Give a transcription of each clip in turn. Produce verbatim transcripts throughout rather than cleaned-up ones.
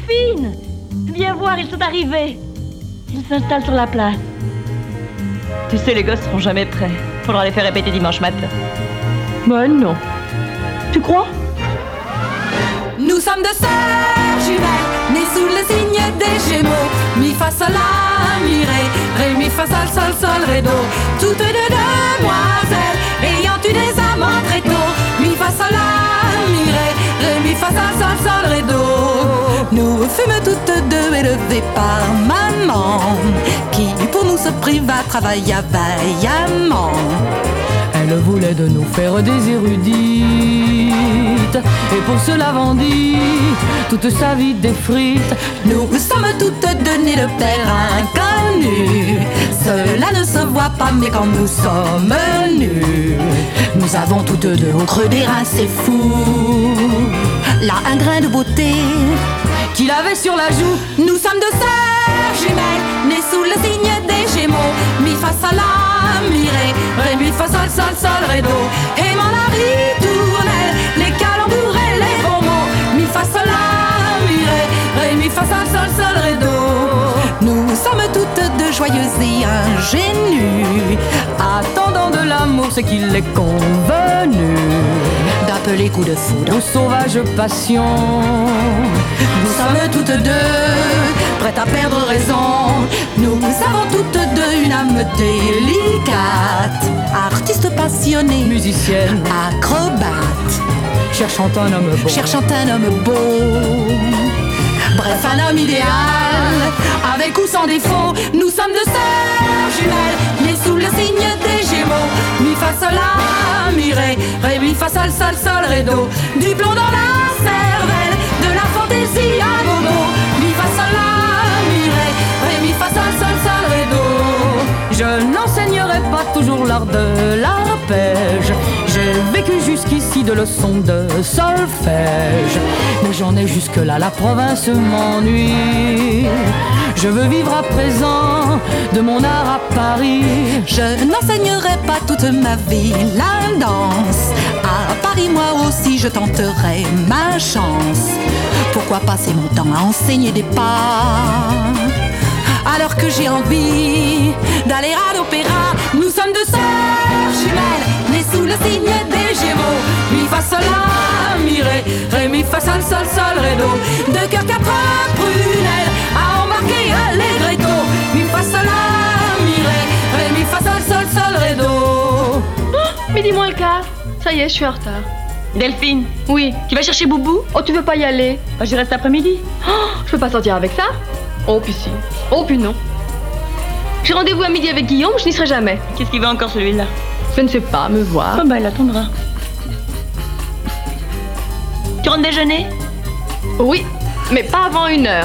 Delphine! Viens voir, ils sont arrivés. Ils s'installent sur la place. Tu sais, les gosses seront jamais prêts. Faudra les faire répéter dimanche matin. Bah non. Tu crois? Nous sommes deux sœurs jumelles, nées sous le signe des Gémeaux. Mi fa sol la mi ré, ré mi fa sol sol sol ré do. Toutes deux demoiselles, ayant eu des amants très tôt. Mi fa sol la mi ré, ré mi fa sol sol sol ré do. Nous fûmes toutes deux élevées par maman, qui pour nous se priva travailla vaillamment. Elle voulait de nous faire des érudites, et pour cela vendit toute sa vie des frites. Nous sommes toutes deux nées de pères inconnus. Cela ne se voit pas, mais quand nous sommes nus, nous avons toutes deux au creux des reins, c'est fou. Là un grain de beauté qu'il avait sur la joue. Nous sommes deux sœurs jumelles, nées sous le signe des Gémeaux. Mi fa sol la mi ré, ré mi fa sol sol sol ré do. Aimant la ritournelle, les calembours et les bons mots. Mi fa sol la mi ré, ré mi fa sol sol sol ré do. Nous sommes toutes deux joyeuses et ingénues, attendant de l'amour ce qu'il est convenu d'appeler coup de foudre ou sauvage passion. Nous sommes toutes deux prêtes à perdre raison. Nous avons toutes deux une âme délicate, artiste passionnée, musicienne, acrobate, cherchant un homme beau, cherchant un homme beau. Bref, un homme idéal, avec ou sans défaut. Nous sommes deux sœurs jumelles, nées sous le signe des Gémeaux. Mi fa sol la mi ré, ré mi fa sol sol sol ré do. Du plomb dans la cervelle, de la fantaisie à gogo. Mi fa sol la mi ré, ré mi fa sol sol sol ré do. Je n'enseignerai pas toujours l'art de l'arpège. J'ai vécu jusqu'ici de leçons de solfège, mais j'en ai jusque-là, la province m'ennuie. Je veux vivre à présent de mon art à Paris. Je n'enseignerai pas toute ma vie la danse. À Paris, moi aussi, je tenterai ma chance. Pourquoi passer mon temps à enseigner des pas, alors que j'ai envie d'aller à l'opéra? Nous sommes deux sœurs jumelles, nées sous le signe des Gémeaux. Mi fa sol la mi ré, ré mi fa sol sol sol ré do. Deux cœurs, quatre prunelles, à embarquer allegretto. Mi fa sol la mi ré, ré mi fa sol sol sol ré do. Oh, midi moins le quart. Ça y est, je suis en retard. Delphine, Oui. tu vas chercher Boubou? Oh, tu veux pas y aller? Bah, j'y reste après-midi. Oh, je peux pas sortir avec ça? Oh, puis si. Oh, puis non. J'ai rendez-vous à midi avec Guillaume, je n'y serai jamais. Qu'est-ce qu'il veut encore celui-là? Je ne sais pas, me voir. Oh bah, il attendra. Tu rentres déjeuner? Oui, mais pas avant une heure.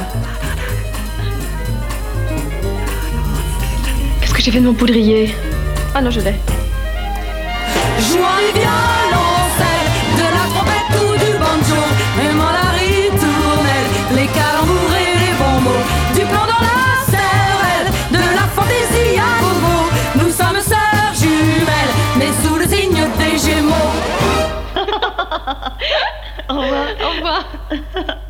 Qu'est-ce que j'ai fait de mon poudrier? Ah non, je l'ai. Jouant du violoncelle, de la trompette ou du banjo, aimant la ritournelle, les calembours et les bons mots. Du plomb dans la cervelle, de la fantaisie à gogo. Nous sommes sœurs jumelles, nées sous le signe des Gémeaux. Au revoir. Au revoir.